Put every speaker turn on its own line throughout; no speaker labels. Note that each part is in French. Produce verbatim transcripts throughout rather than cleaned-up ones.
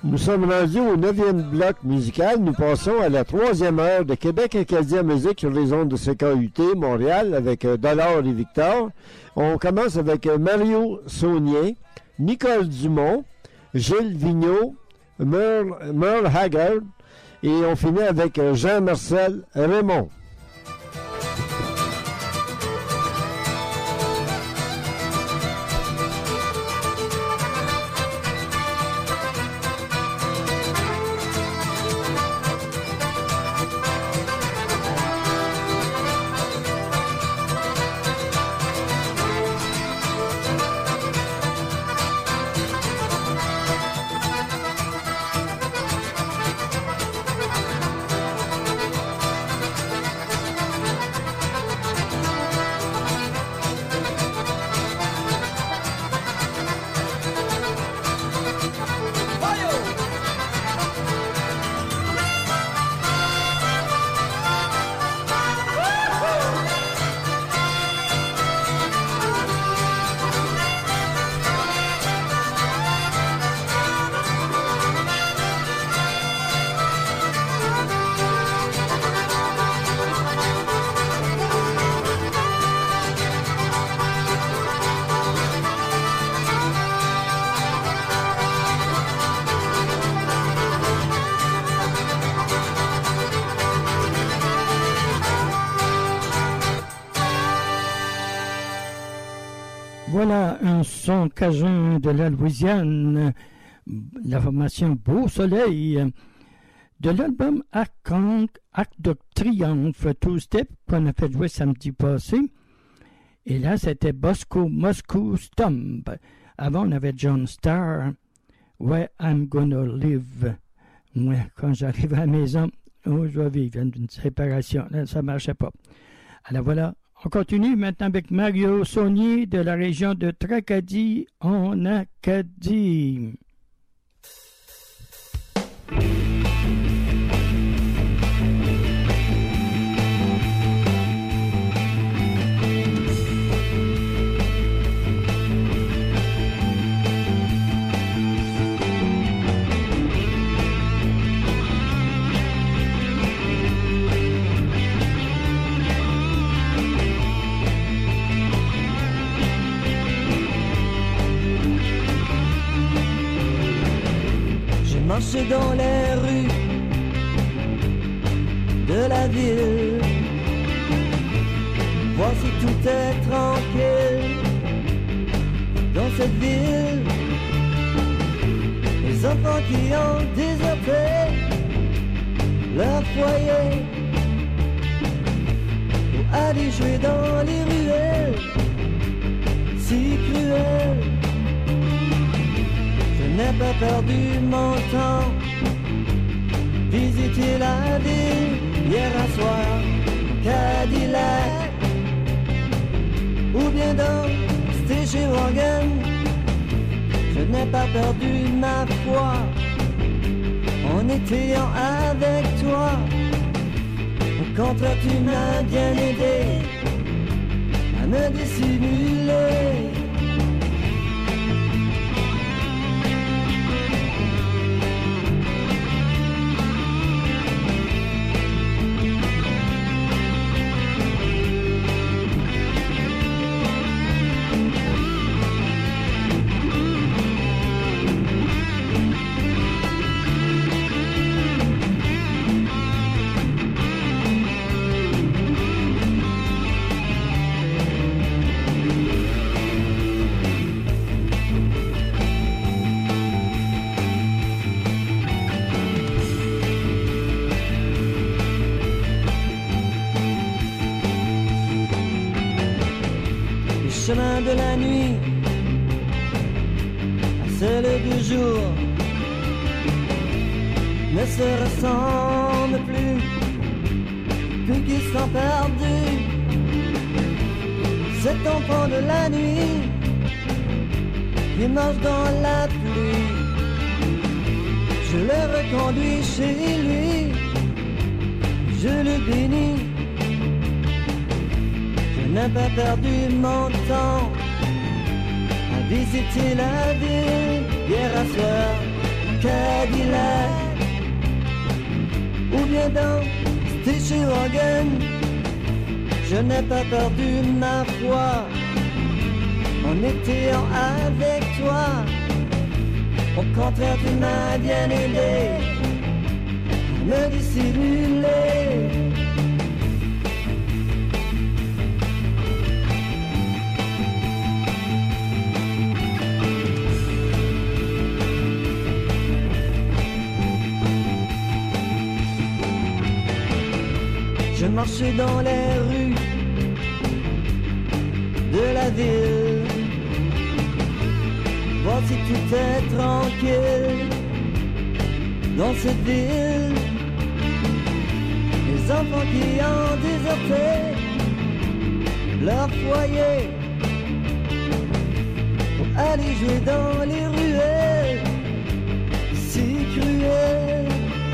Nous sommes rendus au neuvième bloc musical. Nous passons à la troisième heure de Québec Acadien Musique sur les ondes de C K U T Montréal avec euh, Dollar et Victor. On commence avec euh, Mario Saunier, Nicole Dumont, Gilles Vigneault, Merle, Merle Haggard et on finit avec euh, Jean-Marcel Raymond.
Voilà un son cajun de la Louisiane, la formation Beau Soleil, de l'album Arc, Arc de Triomphe, Two Step, qu'on a fait jouer samedi passé. Et là, c'était Bosco Moscow Stomp. Avant, on avait John Starr, Where I'm Gonna Live. Moi, quand j'arrive à la maison, oh, je vais vivre une séparation. Là, ça ne marchait pas. Alors voilà. On continue maintenant avec Mario Saunier de la région de Tracadie en Acadie.
Marcher dans les rues de la ville, voir si tout est tranquille dans cette ville. Les enfants qui ont déserté leur foyer pour aller jouer dans les ruelles si cruelles. Je n'ai pas perdu mon temps, visiter la ville hier à soir, Cadillac, ou bien dans Station Wagon. Je n'ai pas perdu ma foi en étant avec toi. Au contraire, tu m'as bien aidé à me dissimuler. Chemin de la nuit à celle du jour ne se ressemblent plus, plus qu'ils sont perdus. Cet enfant de la nuit qui marche dans la pluie, je le reconduis chez lui, je le bénis. Je n'ai pas perdu mon temps à visiter la ville hier à soir, Cadillac, ou bien dans Station Wagon. Je n'ai pas perdu ma foi en étant avec toi. Au contraire, tu m'as bien aidé à me dissimuler. Je marchais dans les rues de la ville, voir si tout est tranquille dans cette ville. Les enfants qui ont déserté leur foyer pour aller jouer dans les ruelles si cruelles.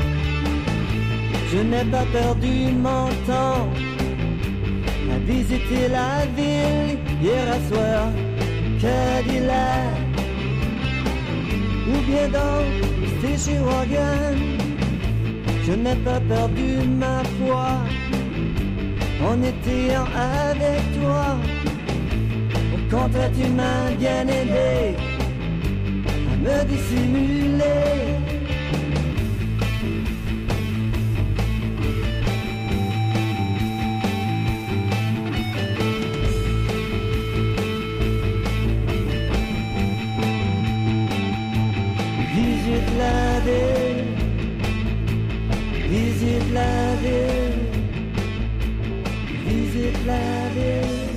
Je n'ai pas perdu mon temps à visiter la ville hier à soir, Cadillac, ou bien dans Station Wagon. Je n'ai pas perdu ma foi en étant avec toi. Au contraire, tu m'as bien aidé à me dissimuler. La ville, visite la ville, visite la ville,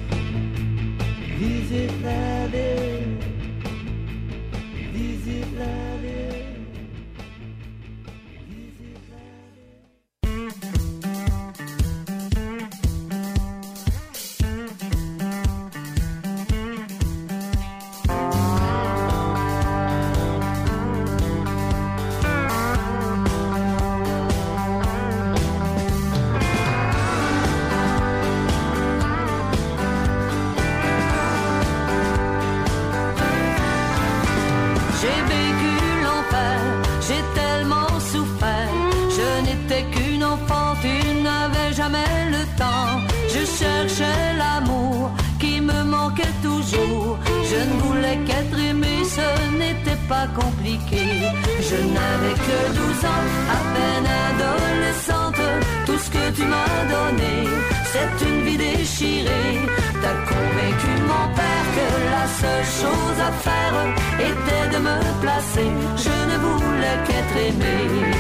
visite la ville, visite la ville, visite la
pas compliqué. Je n'avais que douze ans, à peine adolescente. Tout ce que tu m'as donné, c'est une vie déchirée. T'as convaincu mon père que la seule chose à faire était de me placer. Je ne voulais qu'être aimé.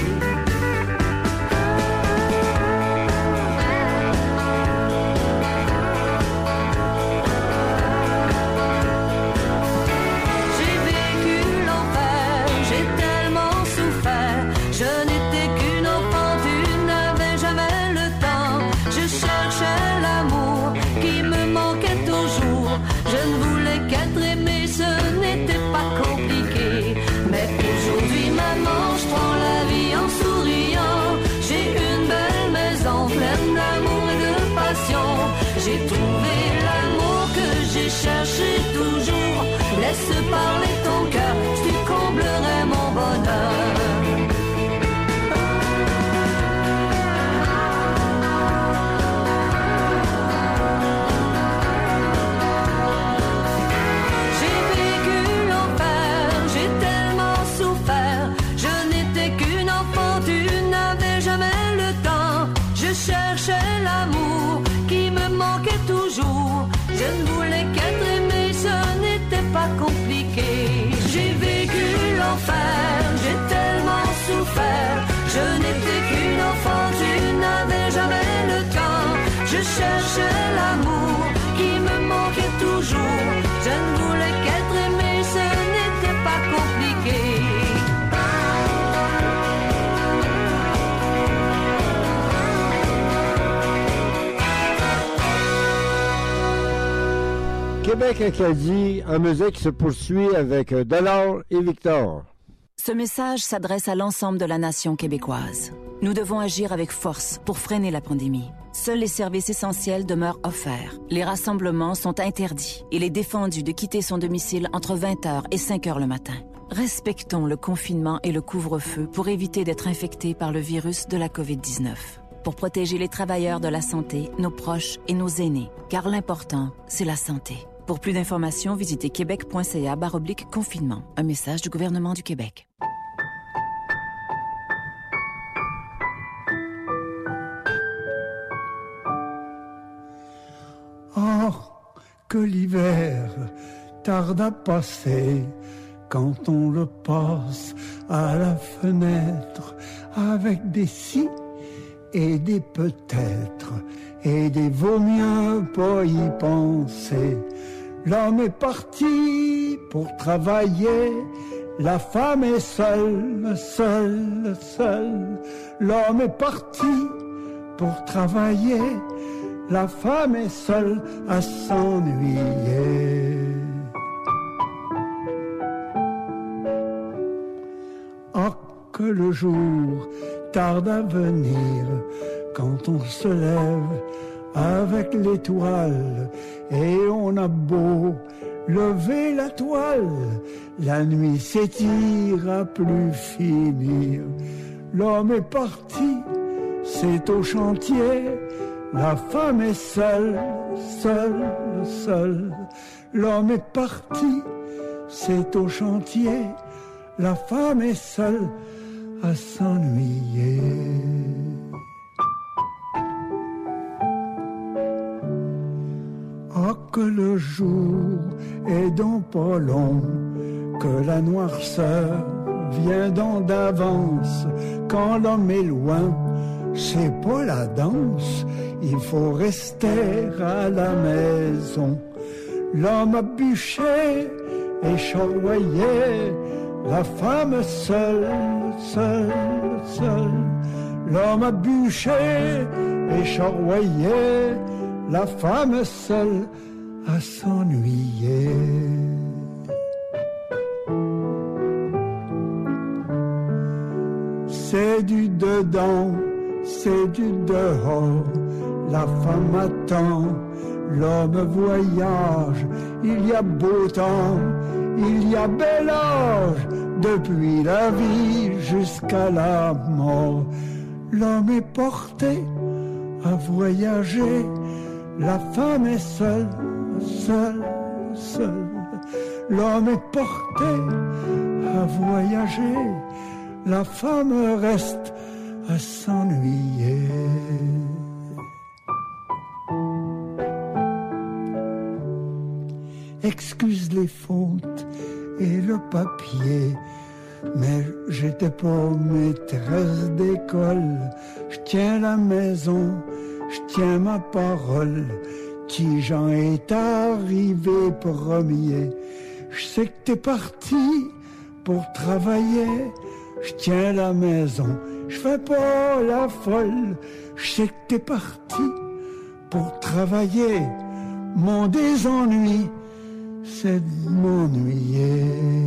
J'ai trouvé l'amour que j'ai cherché toujours. Laisse parler ton cœur, tu comblerais mon bonheur. J'ai vécu l'enfer, j'ai tellement souffert. Je n'étais qu'une enfant, tu n'avais jamais le temps. Je cherchais l'amour qui me manquait toujours. Je ne voulais qu'être aimé, ce n'était pas compliqué. J'ai vécu l'enfer, j'ai tellement souffert. Je n'étais qu'une enfant, tu n'avais jamais le temps. Je cherchais l'amour qui me manquait toujours. Je ne voulais qu'être aimé, ce n'était pas compliqué.
Québec Acadie, en musique se poursuit avec Dollar et Victor.
Ce message s'adresse à l'ensemble de la nation québécoise. Nous devons agir avec force pour freiner la pandémie. Seuls les services essentiels demeurent offerts. Les rassemblements sont interdits. Il est défendu de quitter son domicile entre vingt heures et cinq heures le matin. Respectons le confinement et le couvre-feu pour éviter d'être infectés par le virus de la covid dix-neuf. Pour protéger les travailleurs de la santé, nos proches et nos aînés. Car l'important, c'est la santé. Pour plus d'informations, visitez québec.ca barre oblique confinement. Un message du gouvernement du Québec.
Oh, que l'hiver tarde à passer quand on le passe à la fenêtre avec des si et des peut-être et des vaut mieux pas y penser. L'homme est parti pour travailler, la femme est seule, seule, seule. L'homme est parti pour travailler, la femme est seule à s'ennuyer. Oh, que le jour tarde à venir quand on se lève avec l'étoile et on a beau lever la toile, la nuit s'étire à plus finir. L'homme est parti, c'est au chantier, la femme est seule, seule, seule. L'homme est parti, c'est au chantier, la femme est seule à s'ennuyer. Oh, que le jour est donc pas long, que la noirceur vient donc d'avance. Quand l'homme est loin, c'est pas la danse, il faut rester à la maison. L'homme a bûché et charroyé, la femme seule, seule, seule. L'homme a bûché et charroyé, la femme seule à s'ennuyer. C'est du dedans, c'est du dehors, la femme attend, l'homme voyage, il y a beau temps, il y a bel âge, depuis la vie jusqu'à la mort. L'homme est porté à voyager, la femme est seule, seule, seule. L'homme est porté à voyager, la femme reste à s'ennuyer. Excuse les fautes et le papier, mais j'étais pas maîtresse d'école. Je tiens la maison, je tiens ma parole. Tijan est arrivé premier. Je sais que t'es parti pour travailler. Je tiens la maison, je fais pas la folle. Je sais que t'es parti pour travailler. Mon désennui, c'est de m'ennuyer.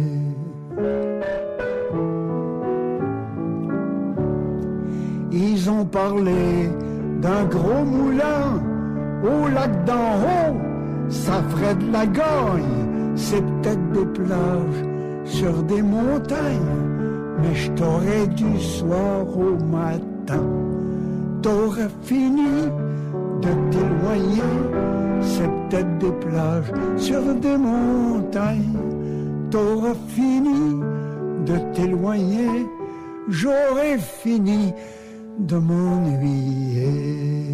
Ils ont parlé d'un gros moulin au lac d'en haut, ça ferait de la gagne, c'est peut-être des plages sur des montagnes, mais je t'aurais du soir au matin. T'aurais fini de t'éloigner, c'est peut-être des plages sur des montagnes. T'aurais fini de t'éloigner, j'aurais fini de m'ennuyer.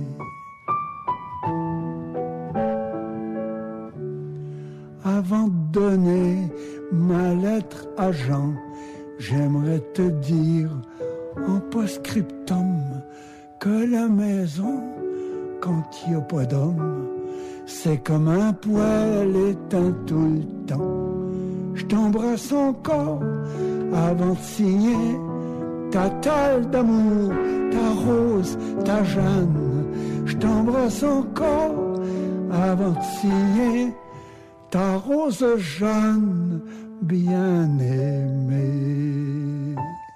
Avant de donner ma lettre à Jean, j'aimerais te dire en post-scriptum que la maison, quand il n'y a pas d'homme, c'est comme un poêle éteint tout le temps. Je t'embrasse encore avant de signer ta talle d'amour, ta rose, ta Jeanne. Je t'embrasse encore avant de signer ta rose Jeanne bien-aimée.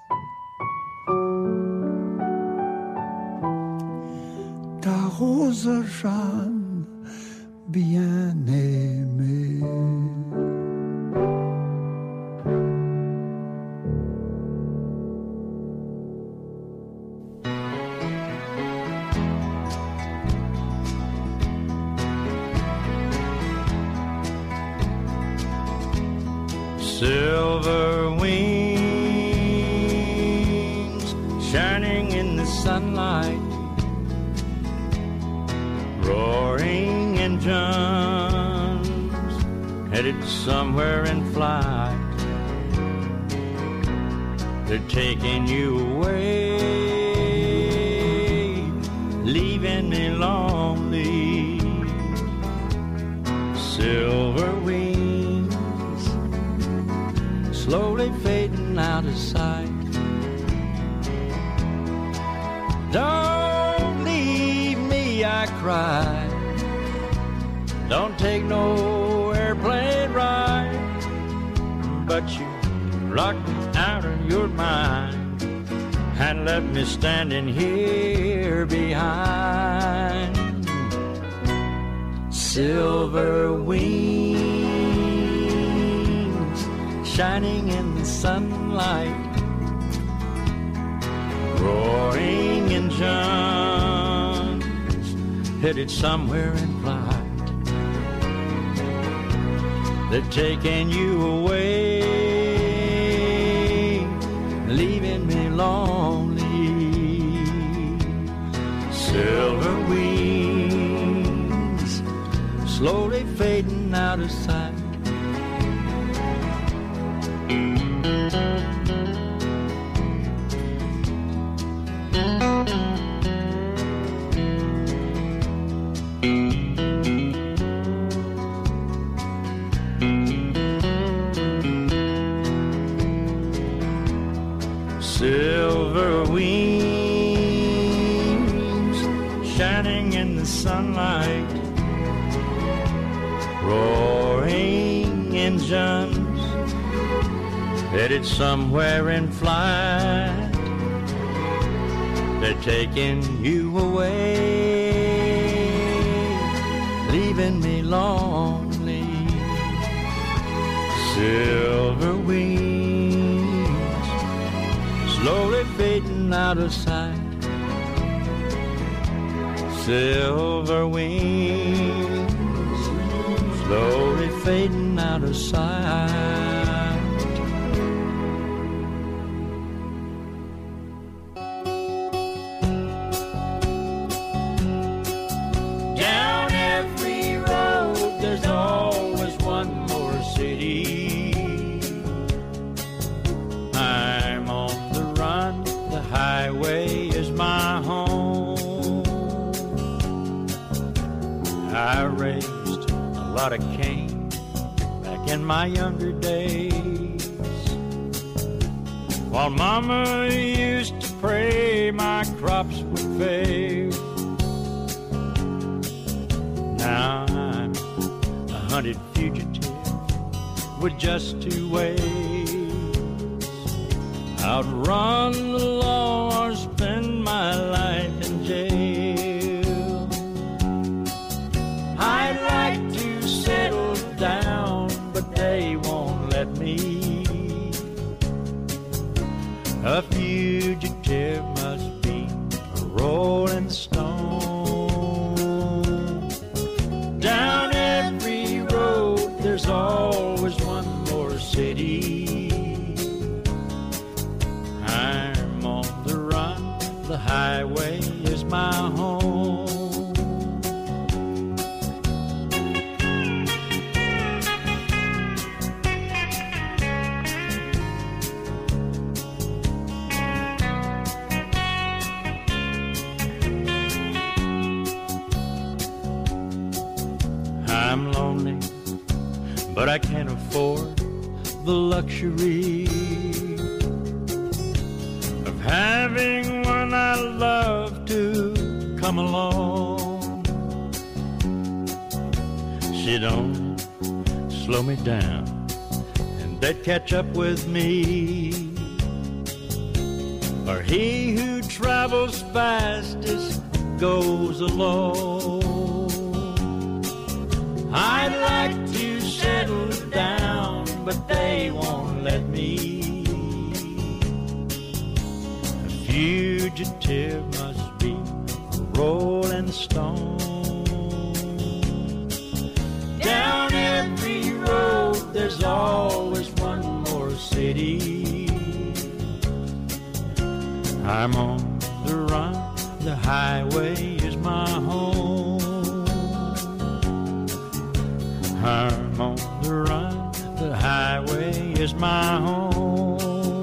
Ta rose Jeanne bien-aimée.
engines headed somewhere in flight. They're taking you away, leaving me lonely. Silver wings slowly fading out of sight. Don't leave me, I cry. Don't take no airplane ride. But you locked me out of your mind and left me standing here behind. Silver wings shining in the sunlight. Roaring engines headed somewhere in flight. They're taking you away, leaving me lonely. Silver wings slowly fading out of sight. Silver wings shining in the sunlight. Roaring engines headed somewhere in flight. They're taking you away, leaving me lonely. Silver wings slowly fading out of sight. Silver wings slowly fading out of sight. Down every road there's always one more city. I'm on the run, the highway is my home. I raised a lot of cane back in my younger days, while Mama used to pray my crops would fail. Now I'm a hunted fugitive with just two ways: outrun the law or spend my life in jail. I'd like to settle down, but they won't let me. A fugitive must be a rolling stone. Down every road there's always one more city. I'm on the run, the highway is my home. I'm lonely, but I can't afford the luxury of having one I love to come along. She don't slow me down, and they'd catch up with me. Or he who travels fastest goes alone. I'd like to settle down, but they won't let me. A fugitive must be a rolling stone. Down every road there's always one more city. I'm on the run, the highway is my home. is my home.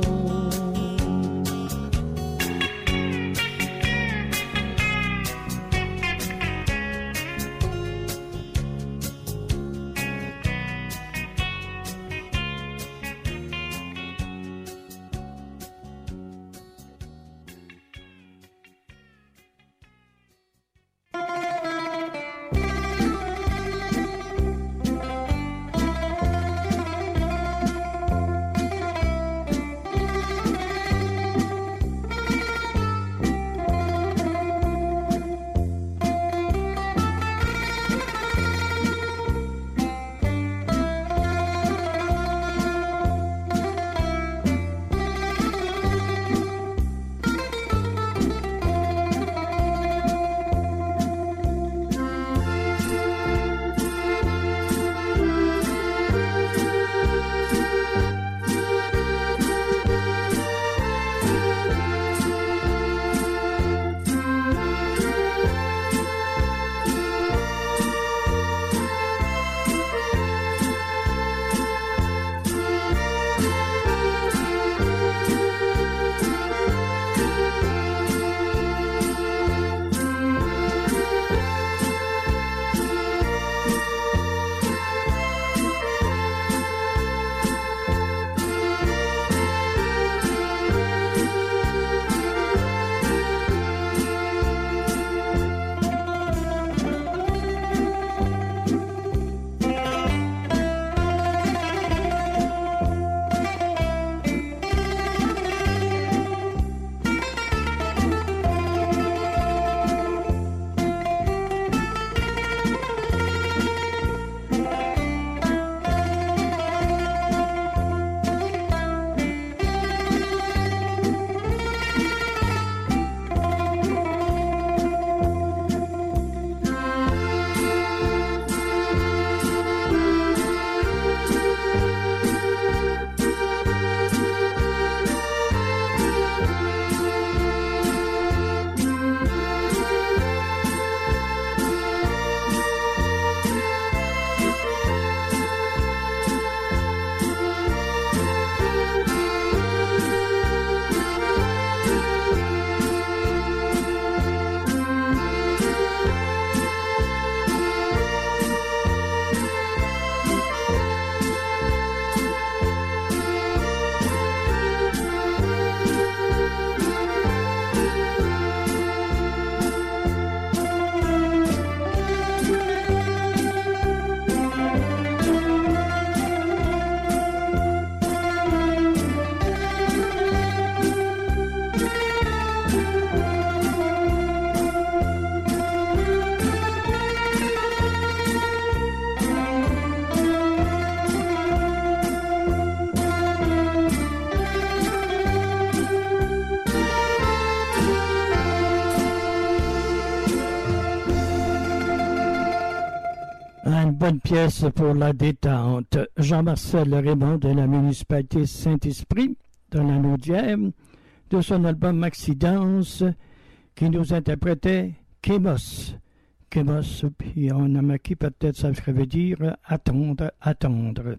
Une bonne pièce pour la détente. Jean-Marcel Raymond de la municipalité Saint-Esprit, dans la Naudière, de son album Maxi Danse, qui nous interprétait Kémos. Kémos, puis on a marqué peut-être ça veut dire attendre, attendre.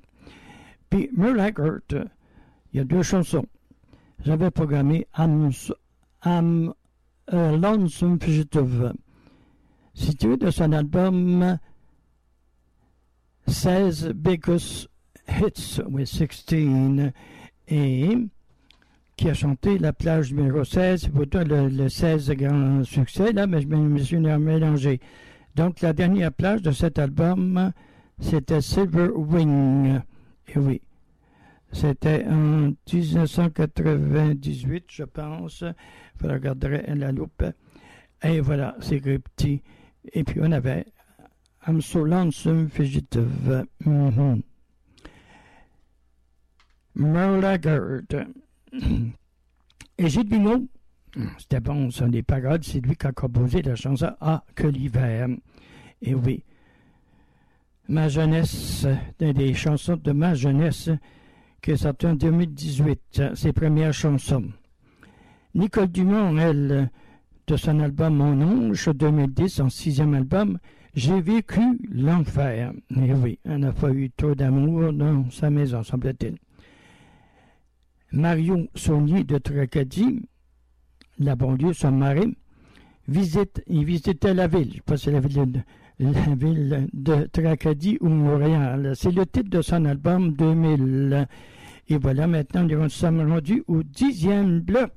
Puis Merle Haggard, il y a deux chansons. J'avais programmé I'm, I'm a Lonesome Fugitive, situé de son album seize Biggest Hits with sixteen, et qui a chanté la plage numéro seize, c'est pourtant le, le seize grand succès, là, mais je me suis mélangé. Donc la dernière plage de cet album, c'était Silver Wing. Et oui, c'était en dix-neuf cent quatre-vingt-dix-huit, je pense. Il faudra regarder la loupe. Et voilà, c'est petit. Et puis on avait I'm So Lonesome Fugitive. Mm-hmm. Merle Haggard. Et Gilles Vigneault, c'était bon, ça, des paroles, c'est lui qui a composé la chanson Ah, que l'hiver. Et oui, ma jeunesse, des chansons de ma jeunesse, qui est sortie en deux mille dix-huit, ses premières chansons. Nicole Dumont, elle, de son album Mon Ange, deux mille dix, son sixième album, J'ai vécu l'enfer. Et oui, elle n'a pas eu trop d'amour dans sa maison, semble-t-il. Mario Saunier de Tracadie, la banlieue Saint-Marin, visite, il visitait la ville, je sais pas si c'est la ville de, la ville de Tracadie ou Montréal. C'est le titre de son album deux mille. Et voilà, maintenant, nous sommes rendus au dixième bloc.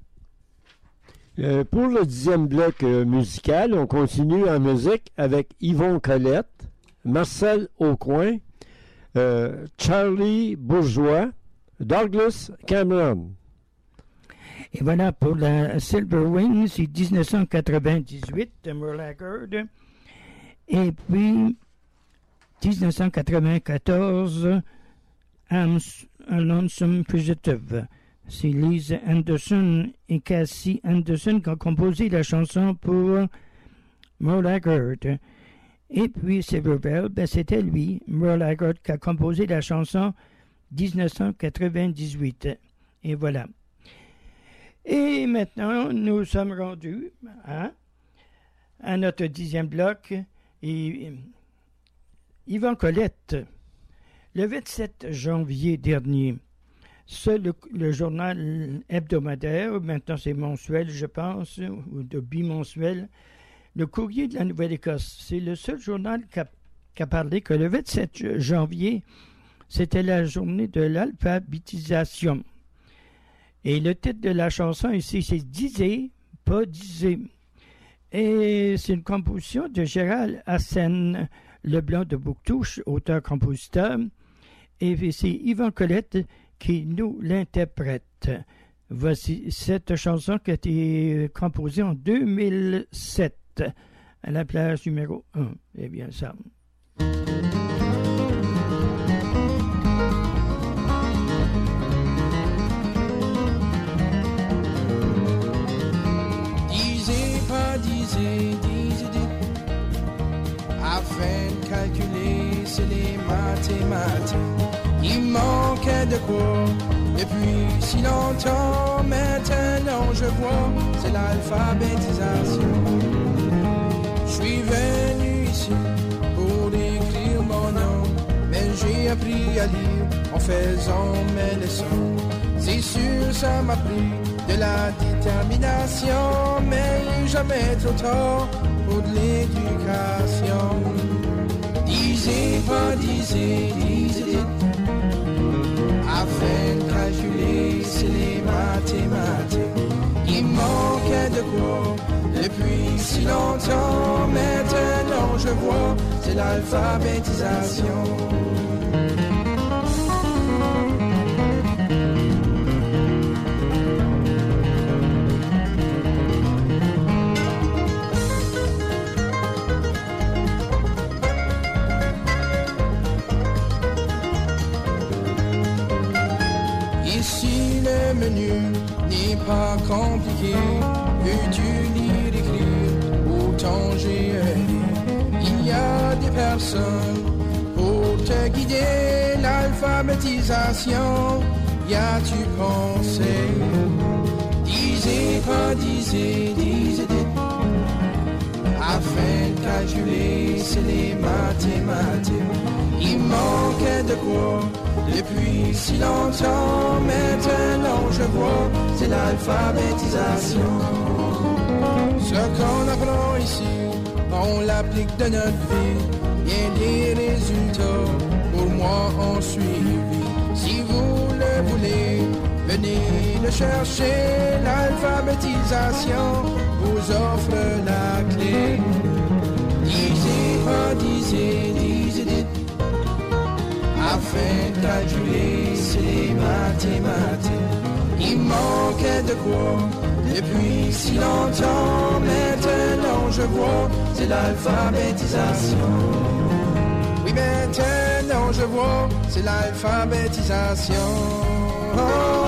Euh, pour le dixième bloc euh, musical, on continue en musique avec Yvon Colette, Marcel Aucoin, euh, Charlie Bourgeois, Douglas Cameron.
Et voilà, pour la Silver Wings, c'est dix-neuf cent quatre-vingt-dix-huit, de Merle Haggard. Et puis, dix-neuf cent quatre-vingt-quatorze, I'm a Lonesome Fugitive. C'est Lisa Anderson et Cassie Anderson qui ont composé la chanson pour Merle Haggard. Et puis Silver Bell, ben c'était lui, Merle Haggard, qui a composé la chanson dix-neuf cent quatre-vingt-dix-huit. Et voilà. Et maintenant, nous sommes rendus hein, à notre dixième bloc. Et Yvon Colette, le vingt-sept janvier dernier, ça, le, le journal hebdomadaire, maintenant c'est mensuel, je pense, ou de bimensuel, le Courrier de la Nouvelle-Écosse, c'est le seul journal qui a, qui a parlé que le vingt-sept janvier, c'était la journée de l'alphabétisation. Et le titre de la chanson ici, c'est « Disez, pas disez ». Et c'est une composition de Gérald Hassen Leblanc de Bouctouche, auteur-compositeur. Et c'est Yvon Colette qui nous l'interprète. Voici cette chanson qui a été composée en deux mille sept à la place numéro un. Eh bien, ça.
Disez pas, disez, disez, dites, afin de calculer, c'est les mathématiques. Il manquait de quoi depuis si longtemps, maintenant je vois, c'est l'alphabétisation. Je suis venu ici pour écrire mon nom, mais j'ai appris à lire en faisant mes leçons. C'est sûr, ça m'a pris de la détermination, mais jamais trop tard pour de l'éducation. Disez pas, disez, disez, dites, afin de calculer, c'est les mathématiques. Il manquait de quoi depuis si longtemps, maintenant je vois, c'est l'alphabétisation. Ici le menu n'est pas compliqué, veux-tu lire, écrire, autant j'ai aimé. Il y a des personnes pour te guider, l'alphabétisation, y a-tu pensé? Disez pas, disez, disez, dites, afin de calculer, c'est les mathématiques. Il manquait de quoi depuis si longtemps, maintenant je vois, c'est l'alphabétisation. Ce qu'on apprend ici, on l'applique de notre vie, et les résultats, pour moi, ont suivi. Si vous le voulez, venez le chercher, l'alphabétisation vous offre la clé. Disez pas, disez, disez, dites, afin de calculer, c'est les mathématiques. Il manquait de quoi depuis si longtemps, maintenant je vois, c'est l'alphabétisation. Oui, maintenant je vois, c'est l'alphabétisation. Oh,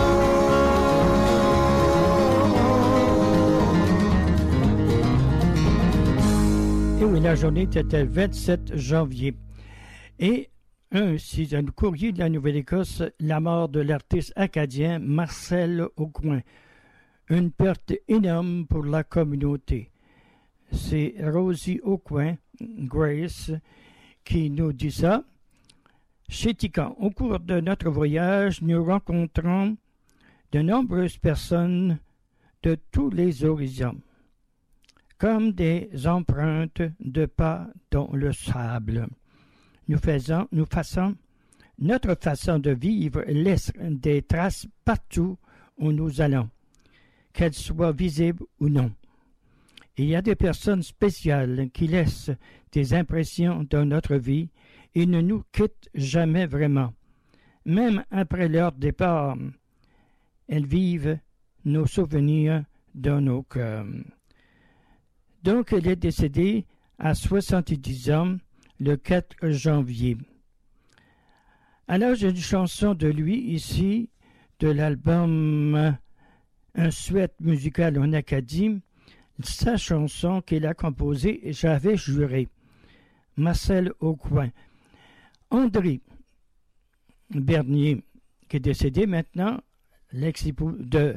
Et oui, la journée était le vingt-sept janvier. Et un, c'est un courrier de la Nouvelle-Écosse, la mort de l'artiste acadien Marcel Aucoin. Une perte énorme pour la communauté. C'est Rosie Aucoin, Grace, qui nous dit ça. Chez Tican, au cours de notre voyage, nous rencontrons de nombreuses personnes de tous les horizons, comme des empreintes de pas dans le sable. Nous faisons, nous façons, notre façon de vivre laisse des traces partout où nous allons, qu'elles soient visibles ou non. Il y a des personnes spéciales qui laissent des impressions dans notre vie et ne nous quittent jamais vraiment. Même après leur départ, elles vivent nos souvenirs dans nos cœurs. Donc, elle est décédée à soixante-dix ans le quatre janvier. Alors, j'ai une chanson de lui ici, de l'album Un souhait musical en Acadie, sa chanson qu'il a composée, J'avais juré, Marcel Aucoin. André Bernier, qui est décédé maintenant, l'ex-époux de,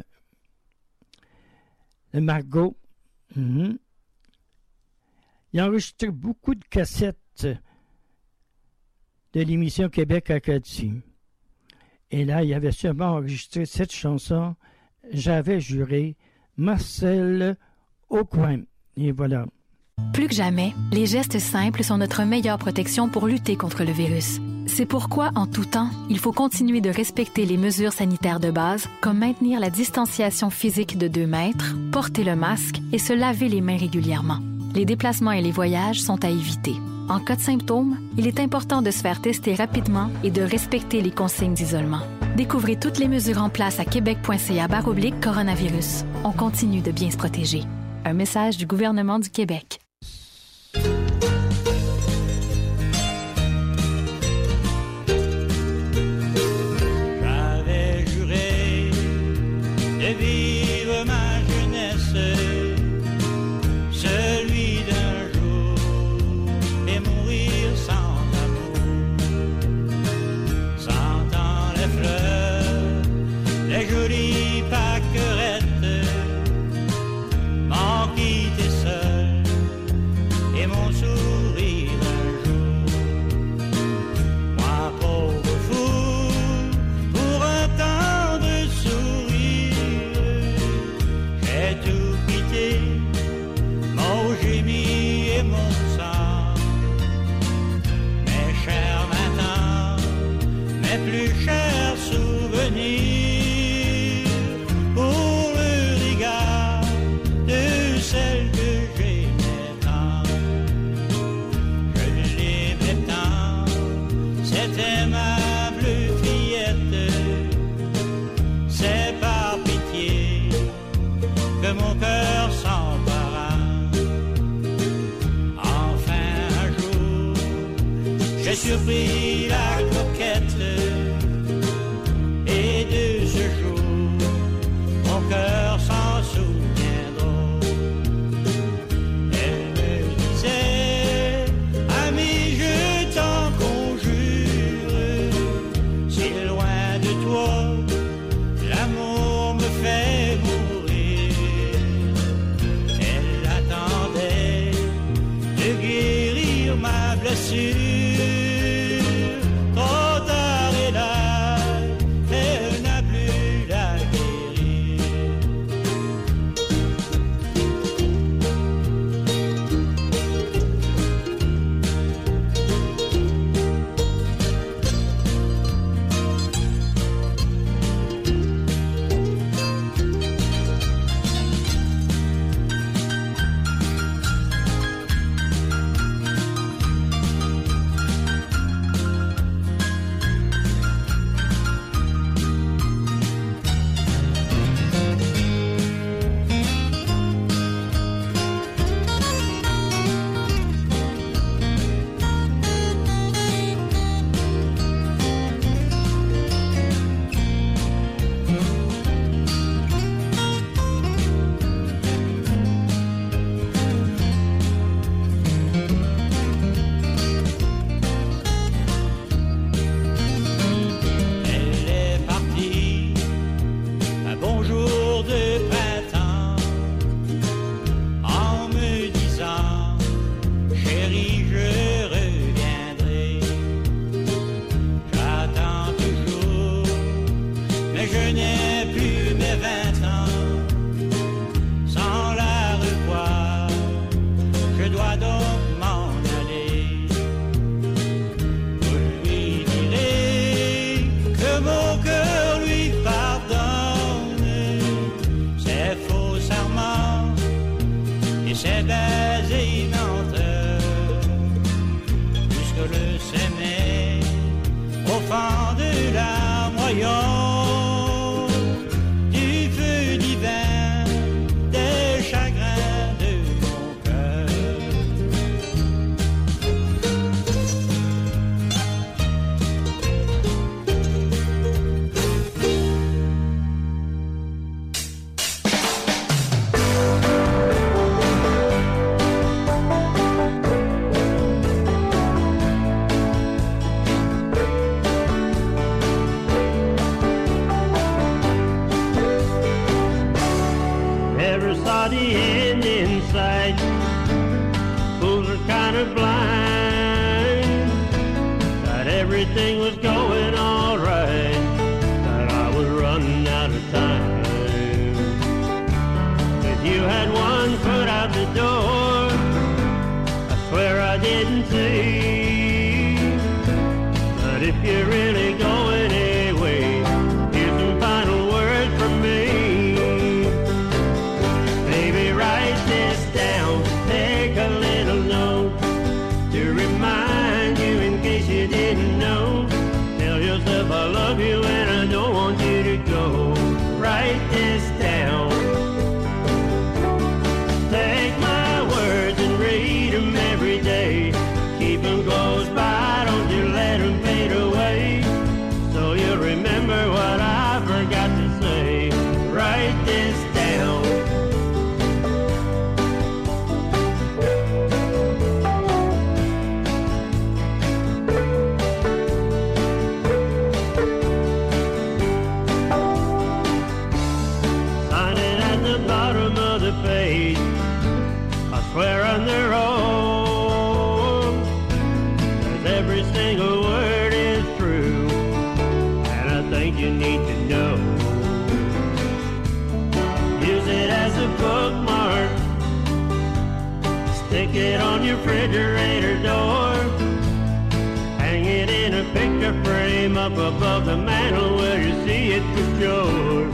de Margot. Mm-hmm. Il a enregistré beaucoup de cassettes de l'émission Québec Acadie. Et là, il avait sûrement enregistré cette chanson, J'avais juré, Marcel Aucoin. Et voilà.
Plus que jamais, les gestes simples sont notre meilleure protection pour lutter contre le virus. C'est pourquoi, en tout temps, il faut continuer de respecter les mesures sanitaires de base, comme maintenir la distanciation physique de deux mètres, porter le masque et se laver les mains régulièrement. Les déplacements et les voyages sont à éviter. En cas de symptômes, il est important de se faire tester rapidement et de respecter les consignes d'isolement. Découvrez toutes les mesures en place à québec.ca barre oblique coronavirus. On continue de bien se protéger. Un message du gouvernement du Québec.
J'avais juré de vivre ma jeunesse, celui d'un jour, et mourir sans amour, sentant les fleurs, les jolies pâquerettes, m'en quitter seul, et mon sourire un jour. Moi, pauvre fou, pour un tendre sourire, j'ai tout quitté, mon gémis et mon sang. Mes chers matins, mes plus chers souvenirs, pour le regard de celle que j'aimais tant. Je l'aimais tant, cette aimable fillette. C'est par pitié que mon cœur s'empara. Enfin un jour, j'ai surpris la coquette, et de ce jour, mon cœur s'en souviendra. Elle me disait, ami, je t'en conjure, si loin de toi, l'amour me fait mourir. Elle attendait de guérir ma blessure.
rayon du feu d'hiver, des chagrins de mon cœur.
Never saw the end in sight. Fools are kind of blind. Thought everything was going all right. Thought I was running out of time. If you had one foot out the door, I swear I didn't see. But if you're really going away, here's some final words from me. Baby, write this down, take a little note to remind you in case you didn't know. Tell yourself I love you and I don't want you to go. Write this down. Take my words and read them every day. Keep them close by, don't you let them fade away. So you'll remember what I forgot to say. Write this down. Sign it at the bottom of the page. I swear on their own, 'cause every single word is true, and I think you need to know. Use it as a bookmark, stick it on your refrigerator door, hang it in a picture frame up above the mantel where you see it for sure.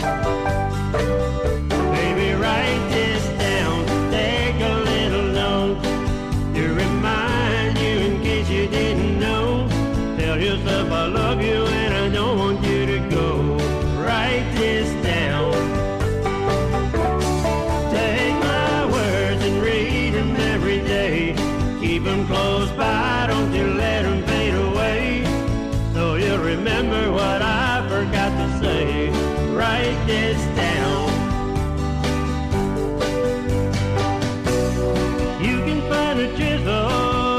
Baby, write this down, take a little note to remind you in case you didn't know. Tell yourself I love you and I don't want you to go. Write this down. Take my words and read them every day. Keep them close by, don't you let them fade away. So you'll remember what I forgot to say. Write this down. You can find a chisel,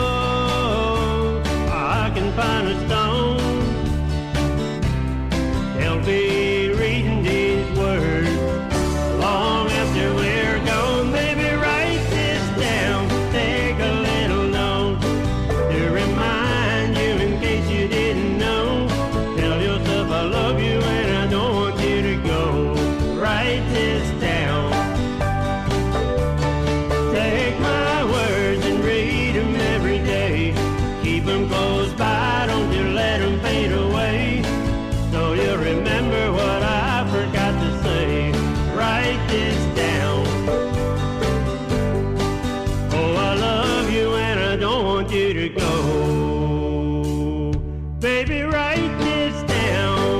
I can find a stone. They'll be reading these words long after we're gone. Baby, write this down, take a little note to remind you in case you didn't know. Tell yourself I love you and I don't want you to go. Write this down. Take my words and read them every day. Keep them close by, don't you let them fade away. So you'll remember what I forgot to say. Write this down. Oh, I love you and I don't want you to go. Baby, write this down.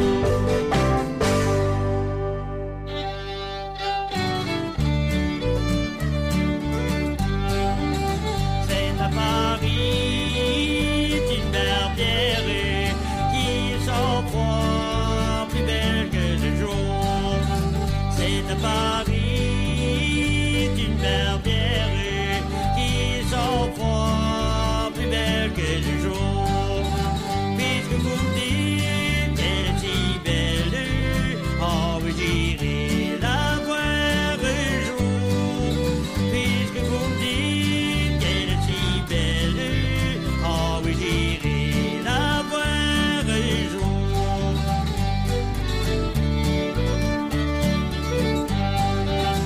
C'est à Paris une barbière qui s'envoie plus belle que le jour. C'est à Paris une barbière qui s'envoie plus belle que le jour. Puisque vous me dites qu'elle est si belle, oh oui, j'irai la voir un jour. Puisque vous me dites qu'elle est si belle, oh oui, j'irai la voir un jour.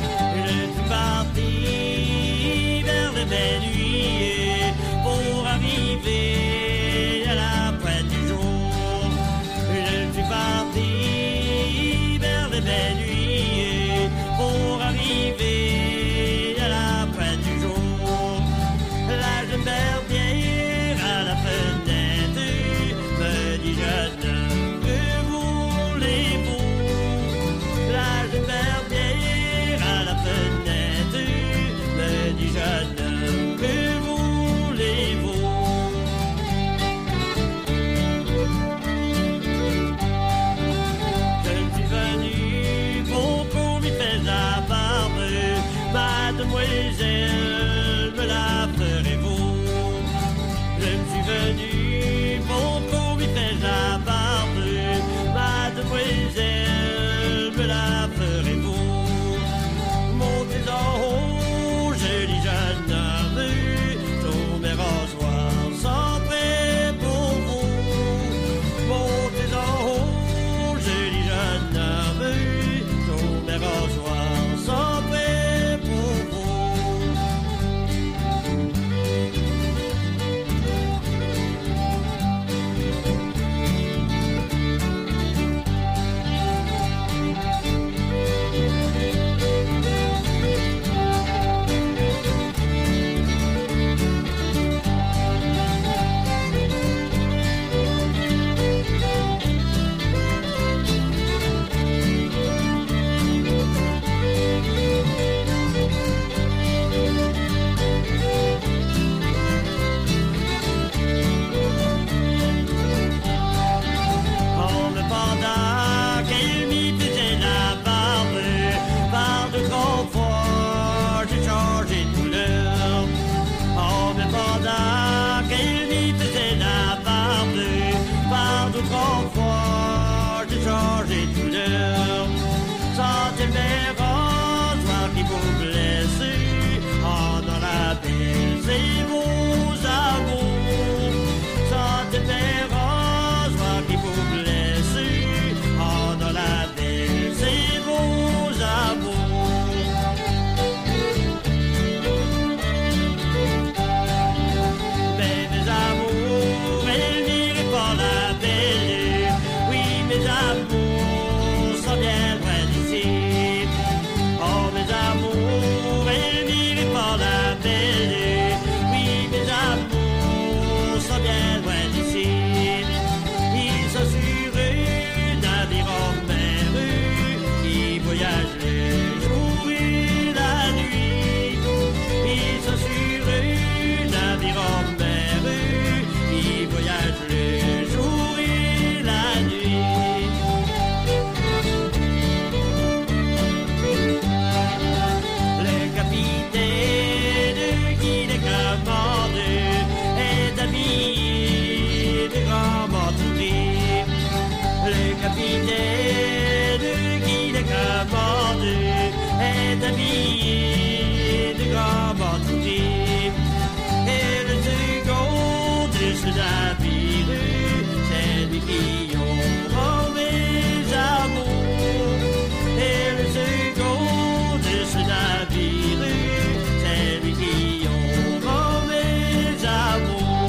habillé de grands bâtonniers. Et le second de ce navire, c'est lui qui ont mes amours. Et le second de ce navire, c'est lui qui ont mes amours.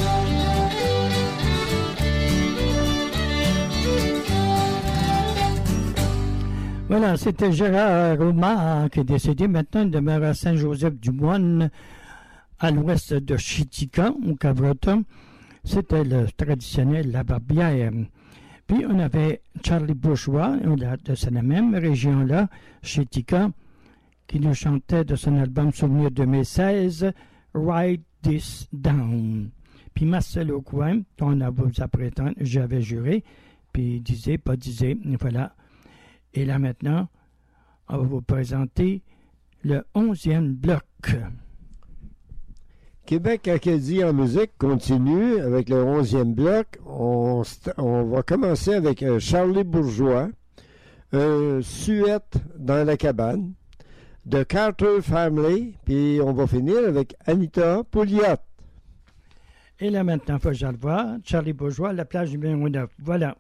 Voilà, c'était Gérard Roman qui est décédé maintenant. Il demeure à Saint-Joseph-du-Moine, à l'ouest de Chitika, au Cap-Breton. C'était le traditionnel La Barbière. Puis on avait Charlie Bourgeois, de cette même région-là, Chitika, qui nous chantait de son album Souvenir deux mille seize, Write This Down. Puis Marcel Aucoin, on a vous apprêtant, j'avais juré, puis il disait, pas disait, voilà. Et là maintenant, on va vous présenter le onzième bloc.
Québec Acadie en musique continue avec le onzième bloc. On, on va commencer avec euh, Charlie Bourgeois, euh, Suette dans la cabane, The Carter Family, puis on va finir avec Anita Pouliot.
Et là maintenant, il faut que je le vois. Charlie Bourgeois, la plage numéro neuf. Voilà.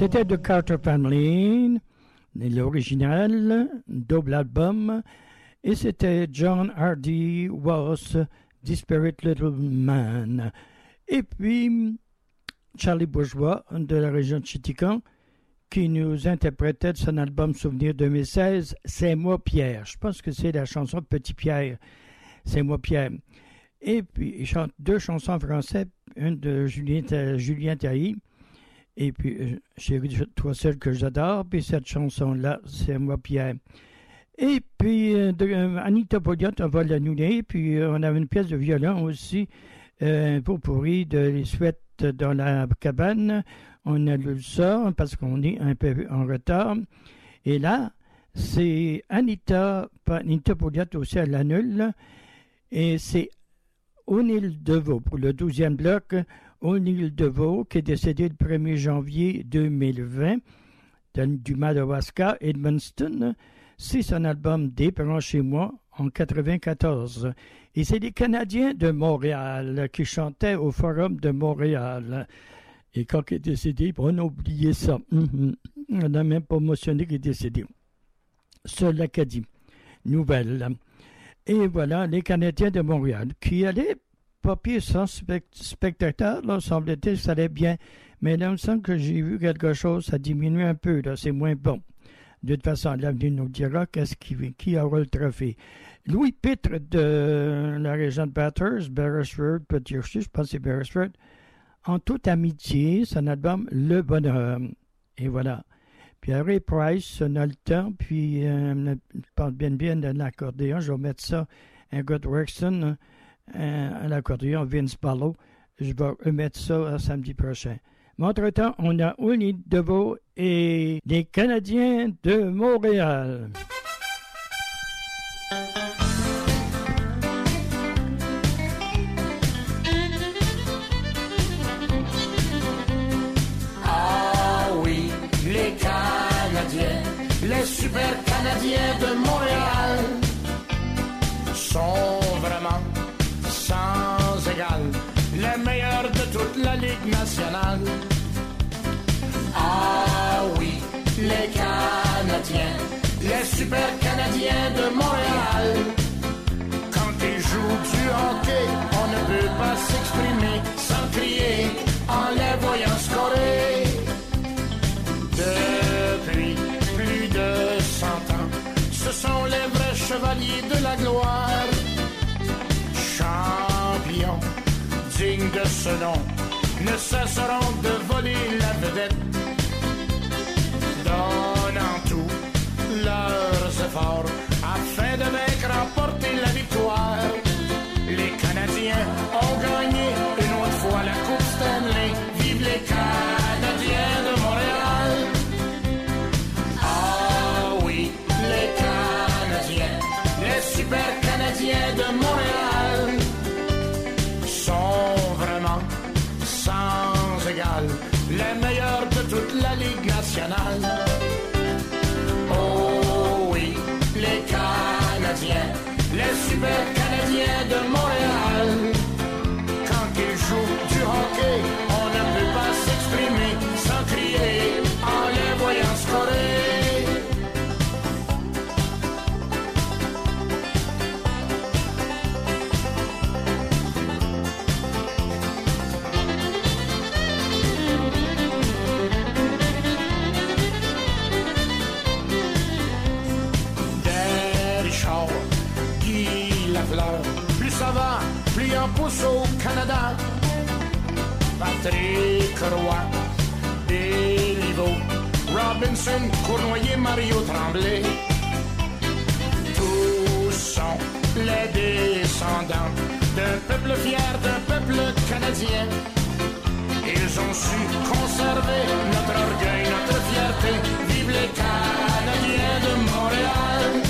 C'était The Carter Family, l'original, double album, et c'était John Hardy Was Disparate Little Man. Et puis, Charlie Bourgeois, de la région de Chitican, qui nous interprétait de son album Souvenir deux mille seize, C'est moi Pierre. Je pense que c'est la chanson Petit Pierre, C'est moi Pierre. Et puis, il chante deux chansons en français, une de Julien, Julien Tailly, et puis Chérie, toi seul que j'adore, puis cette chanson-là, C'est moi Pierre. Et puis, euh, de, euh, Anita Pouliot, on va la nouer, puis euh, on avait une pièce de violon aussi, euh, un pot pourri de Les Souhaites dans la cabane. On a lu ça parce qu'on est un peu en retard. Et là, c'est Anita, Anita Pouliot aussi à l'annule, et c'est O'Neill DeVoe pour le douzième bloc. O'Neill DeVoe, qui est décédé le premier janvier deux mille vingt du Madawaska, Edmundston. C'est son album Débranchez-moi en quatre-vingt-quatorze. Et c'est les Canadiens de Montréal qui chantaient au Forum de Montréal. Et quand il est décédé, on a oublié ça. Mm-hmm. On n'a même pas mentionné qu'il est décédé. C'est l'Acadie. Nouvelle. Et voilà, les Canadiens de Montréal qui allaient pas pire sans spectateur, là, semble-t-il, ça allait bien. Mais là, il me semble que j'ai vu quelque chose, ça diminue un peu, là, c'est moins bon. De toute façon, l'avenir nous dira qu'est-ce qui, qui aura le trophée. Louis Pitre de la région de Bathurst, Beresford, Petit-Ursus, je pense que c'est Beresford, en toute amitié, son album Le Bonheur. Et voilà. Puis Ray Price, on a le temps, puis euh, je parle bien bien de l'accordéon, je vais mettre ça, un gars de Wexton, euh, à l'accordéon, Vince Barlow, je vais remettre ça samedi prochain. Mais entre-temps, on a O'Neill DeVoe et les Canadiens de Montréal.
Ah oui, les Canadiens, les super Canadiens de Montréal sont vraiment sans égal, les meilleurs de toute la Ligue nationale. Ah oui, les Canadiens, les super Canadiens de Montréal. Quand ils jouent du hockey, on ne peut pas s'exprimer sans crier en les voyant scorer. Depuis plus de cent ans, ce sont les vrais chevaliers de la gloire. Champions, dignes de ce nom, ne cesseront de voler la vedette, donnant tous leurs efforts afin de vaincre, remporter la victoire. Les Canadiens ont gagné une autre fois la Coupe Stanley. Vive les Canadiens de Montréal. Ah oui, les Canadiens, les super Canadiens de Montréal sont vraiment sans égal, les meilleurs de toute la Ligue nationale. Oh oui, les Canadiens, les super Canadiens de Montréal. Quand ils jouent du hockey, on ne peut pas s'exprimer sans crier en les voyant scorer. Plus ça va, plus on pousse au Canada. Patrick Roy, Béliveau, Robinson, Cournoyer, Mario Tremblay. Tous sont les descendants d'un peuple fier, d'un peuple canadien. Ils ont su conserver notre orgueil, notre fierté. Vive les Canadiens de Montréal.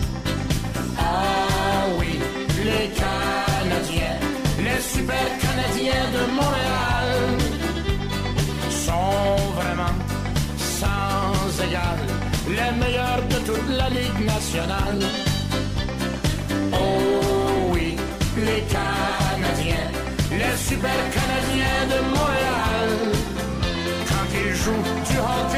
Ah oui, les Canadiens, les super Canadiens de Montréal sont vraiment sans égal, les meilleurs de toute la Ligue nationale. Oh oui, les Canadiens, les super Canadiens de Montréal. Quand ils jouent du hockey,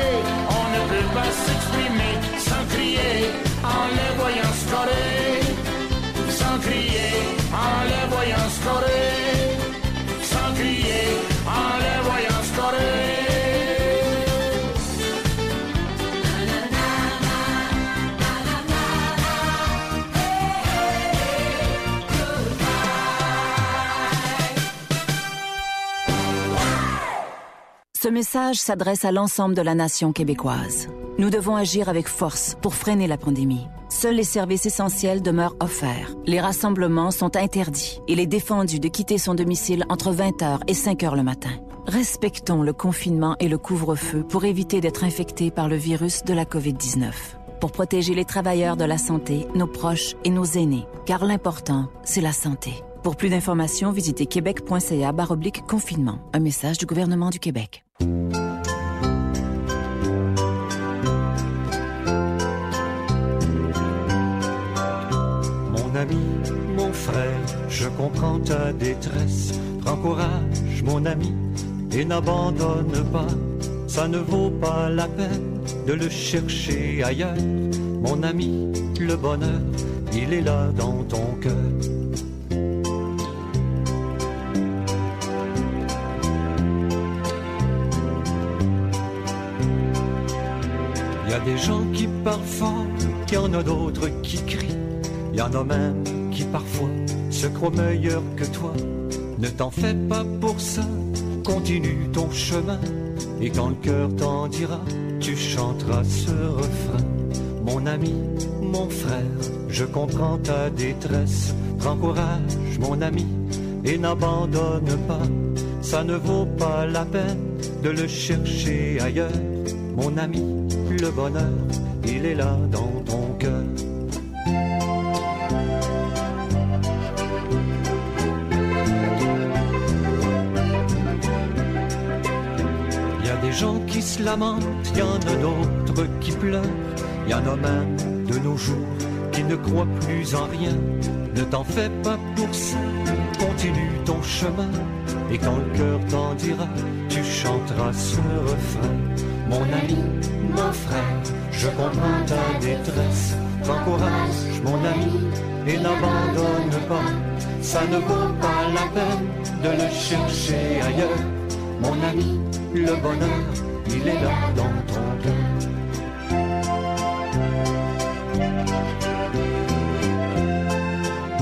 Ce message s'adresse à l'ensemble de la nation québécoise. Nous devons agir avec force pour freiner la pandémie. Seuls les services essentiels demeurent offerts. Les rassemblements sont interdits. Il est défendu de quitter son domicile entre vingt heures et cinq heures le matin. Respectons le confinement et le couvre-feu pour éviter d'être infectés par le virus de la covid dix-neuf. Pour protéger les travailleurs de la santé, nos proches et nos aînés. Car l'important, c'est la santé. Pour plus d'informations, visitez québec.ca barre oblique confinement. Un message du gouvernement du Québec.
Mon ami, mon frère, je comprends ta détresse. Prends courage, mon ami, et n'abandonne pas. Ça ne vaut pas la peine de le chercher ailleurs. Mon ami, le bonheur, il est là dans ton cœur. Y a des gens qui parlent fort, qu'il y en a d'autres qui crient. Y en a même qui parfois se croient meilleurs que toi. Ne t'en fais pas pour ça, continue ton chemin. Et quand le cœur t'en dira, tu chanteras ce refrain. Mon ami, mon frère, je comprends ta détresse. Prends courage, mon ami, et n'abandonne pas. Ça ne vaut pas la peine de le chercher ailleurs. Mon ami, le bonheur, il est là dans ton cœur. Il y a des gens qui se lamentent, il y en a d'autres qui pleurent. Il y en a même de nos jours qui ne croient plus en rien. Ne t'en fais pas pour ça, continue ton chemin. Et quand le cœur t'en dira, tu chanteras ce refrain. Mon ami, mon frère, je comprends ta détresse. Prends courage, mon ami, et n'abandonne pas. Ça ne vaut pas la peine de le chercher ailleurs. Mon ami, le bonheur, il est là dans ton cœur.